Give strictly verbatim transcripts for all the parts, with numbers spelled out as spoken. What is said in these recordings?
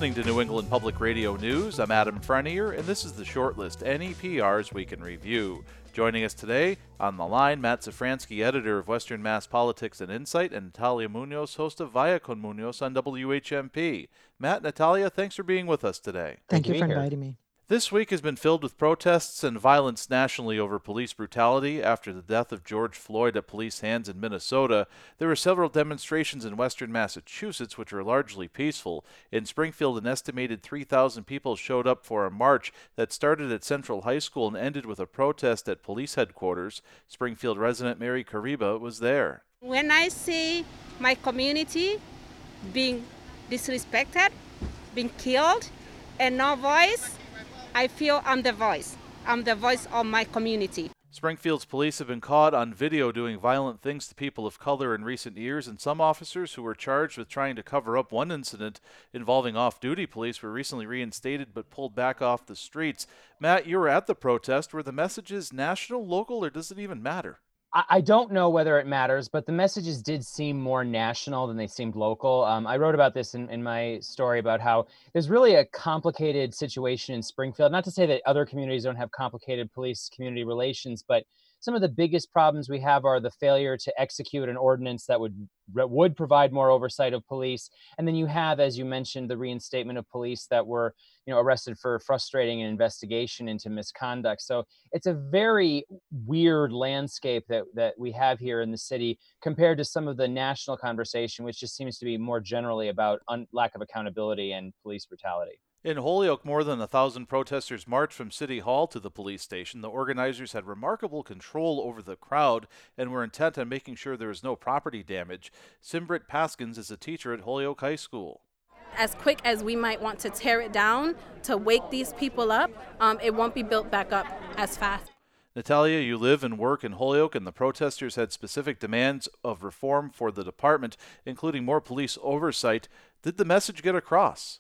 listening to New England Public Radio News. I'm Adam Frenier, and this is the Shortlist, N E P R's Week in Review. Joining us today on the line, Matt Zafransky, editor of Western Mass Politics and Insight, and Natalia Munoz, host of Via con Munoz on W H M P. Matt, Natalia, thanks for being with us today. Thank you for inviting me. This week has been filled with protests and violence nationally over police brutality. After the death of George Floyd at police hands in Minnesota, there were several demonstrations in western Massachusetts which were largely peaceful. In Springfield, an estimated three thousand people showed up for a march that started at Central High School and ended with a protest at police headquarters. Springfield resident Mary Kariba was there. When I see my community being disrespected, being killed, and no voice, I feel I'm the voice. I'm the voice of my community. Springfield's police have been caught on video doing violent things to people of color in recent years, and some officers who were charged with trying to cover up one incident involving off-duty police were recently reinstated but pulled back off the streets. Matt, you were at the protest. Were the messages national, local, or does it even matter? I don't know whether it matters, but the messages did seem more national than they seemed local. Um, I wrote about this in, in my story about how there's really a complicated situation in Springfield. Not to say that other communities don't have complicated police-community relations, but some of the biggest problems we have are the failure to execute an ordinance that would would provide more oversight of police. And then you have, as you mentioned, the reinstatement of police that were, you know, arrested for frustrating an investigation into misconduct. So it's a very weird landscape that, that we have here in the city compared to some of the national conversation, which just seems to be more generally about un- lack of accountability and police brutality. In Holyoke, more than a thousand protesters marched from City Hall to the police station. The organizers had remarkable control over the crowd and were intent on making sure there was no property damage. Simbrit Paskins is a teacher at Holyoke High School. As quick as we might want to tear it down to wake these people up, um, it won't be built back up as fast. Natalia, you live and work in Holyoke, and the protesters had specific demands of reform for the department, including more police oversight. Did the message get across?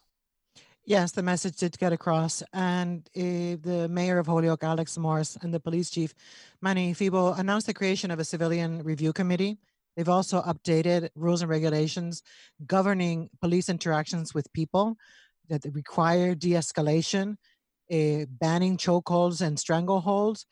Yes, the message did get across, and uh, the mayor of Holyoke, Alex Morris, and the police chief, Manny Febo, announced the creation of a civilian review committee. They've also updated rules and regulations governing police interactions with people that require de-escalation, uh, banning chokeholds and strangleholds,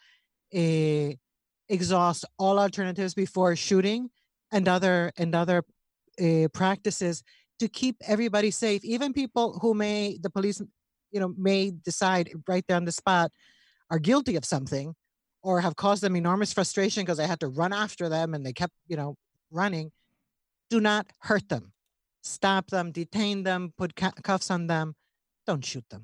uh, exhaust all alternatives before shooting, and other and other uh, practices to keep everybody safe, even people who may, the police, you know, may decide right there on the spot are guilty of something or have caused them enormous frustration because they had to run after them and they kept, you know, running. Do not hurt them. Stop them, detain them, put cuffs on them. Don't shoot them.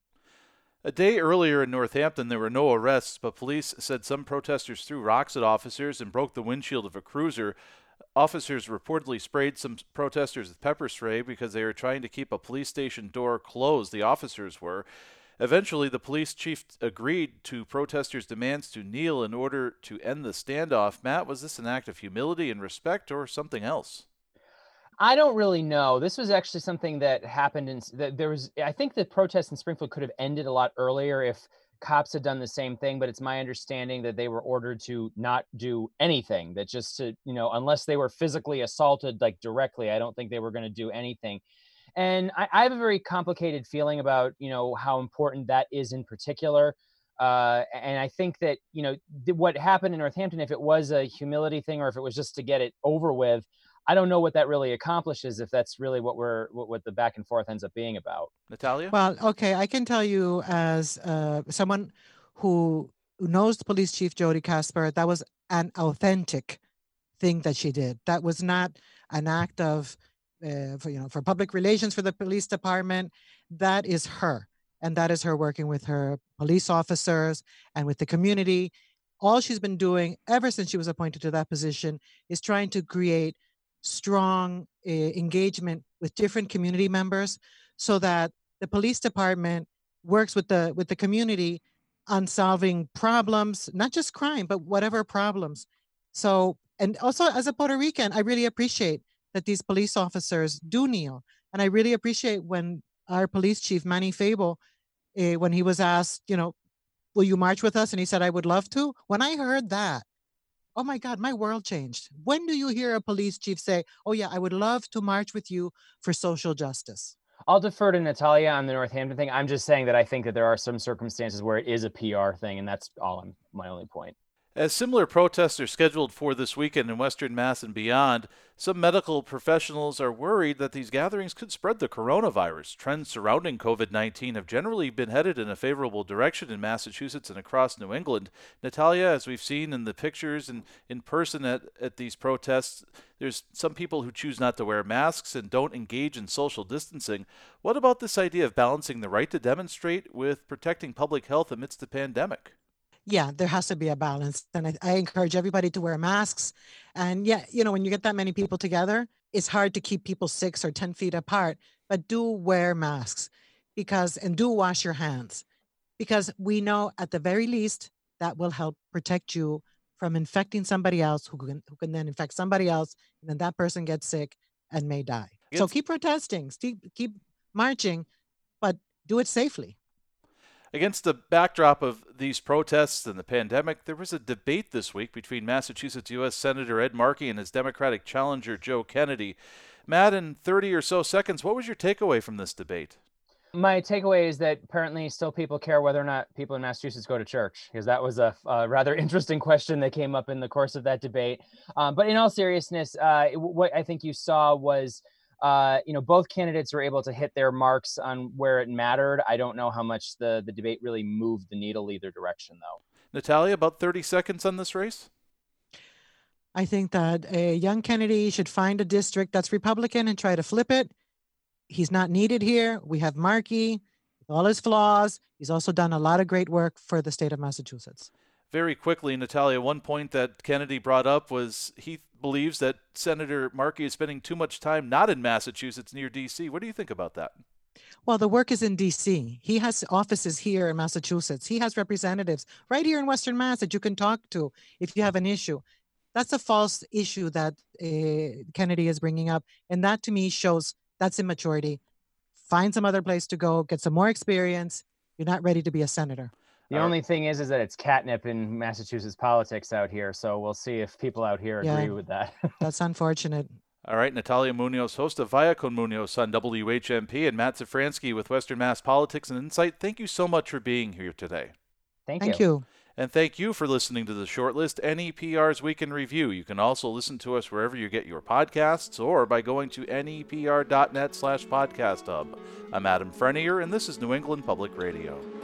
A day earlier in Northampton, there were no arrests, but police said some protesters threw rocks at officers and broke the windshield of a cruiser. Officers reportedly sprayed some protesters with pepper spray because they were trying to keep a police station door closed. The officers were. Eventually, the police chief agreed to protesters' demands to kneel in order to end the standoff. Matt, was this an act of humility and respect or something else? I don't really know. This was actually something that happened in that there was, I think the protest in Springfield could have ended a lot earlier if cops had done the same thing, but it's my understanding that they were ordered to not do anything, that just to, you know, unless they were physically assaulted, like directly, I don't think they were going to do anything. And I, I have a very complicated feeling about, you know, how important that is in particular. Uh, and I think that, you know, th- what happened in Northampton, if it was a humility thing or if it was just to get it over with, I don't know what that really accomplishes, if that's really what we're what, what the back and forth ends up being about. Natalia? Well, okay, I can tell you as uh, someone who knows the police chief, Jody Casper, that was an authentic thing that she did. That was not an act of, uh, for, you know, for public relations for the police department. That is her, and that is her working with her police officers and with the community. All she's been doing ever since she was appointed to that position is trying to create strong uh, engagement with different community members so that the police department works with the with the community on solving problems, not just crime, but whatever problems. So, and also as a Puerto Rican, I really appreciate that these police officers do kneel. And I really appreciate when our police chief, Manny Fabo, uh, when he was asked, you know, will you march with us? And he said, I would love to. When I heard that, oh my God, my world changed. When do you hear a police chief say, oh yeah, I would love to march with you for social justice? I'll defer to Natalia on the Northampton thing. I'm just saying that I think that there are some circumstances where it is a P R thing, and that's all I'm, my only point. As similar protests are scheduled for this weekend in Western Mass and beyond, some medical professionals are worried that these gatherings could spread the coronavirus. Trends surrounding COVID nineteen have generally been headed in a favorable direction in Massachusetts and across New England. Natalia, as we've seen in the pictures and in person at, at these protests, there's some people who choose not to wear masks and don't engage in social distancing. What about this idea of balancing the right to demonstrate with protecting public health amidst the pandemic? Yeah, there has to be a balance. And I, I encourage everybody to wear masks. And yeah, you know, when you get that many people together, it's hard to keep people six or ten feet apart, but do wear masks because, and do wash your hands, because we know at the very least that will help protect you from infecting somebody else who can, who can then infect somebody else. And then that person gets sick and may die. So keep protesting, keep, keep marching, but do it safely. Against the backdrop of these protests and the pandemic, there was a debate this week between Massachusetts U S Senator Ed Markey and his Democratic challenger Joe Kennedy. Matt, in thirty or so seconds, what was your takeaway from this debate? My takeaway is that apparently still people care whether or not people in Massachusetts go to church, because that was a, a rather interesting question that came up in the course of that debate. Um, but in all seriousness, uh, what I think you saw was Uh, you know, both candidates were able to hit their marks on where it mattered. I don't know how much the, the debate really moved the needle either direction, though. Natalia, about thirty seconds on this race? I think that a young Kennedy should find a district that's Republican and try to flip it. He's not needed here. We have Markey with all his flaws. He's also done a lot of great work for the state of Massachusetts. Very quickly, Natalia, one point that Kennedy brought up was he believes that Senator Markey is spending too much time not in Massachusetts, near D C. What do you think about that? Well, the work is in D C. He has offices here in Massachusetts. He has representatives right here in Western Mass that you can talk to if you have an issue. That's a false issue that uh, Kennedy is bringing up. And that to me shows that's immaturity. Find some other place to go, get some more experience. You're not ready to be a senator. The All only right. thing is, is that it's catnip in Massachusetts politics out here. So we'll see if people out here agree yeah, with that. That's unfortunate. All right, Natalia Munoz, host of Via con Munoz on W H M P, and Matt Zafransky with Western Mass Politics and Insight. Thank you so much for being here today. Thank, Thank you. you. And thank you for listening to the Shortlist N E P R's Week in Review. You can also listen to us wherever you get your podcasts or by going to nepr.net slash podcast hub. I'm Adam Frenier, and this is New England Public Radio.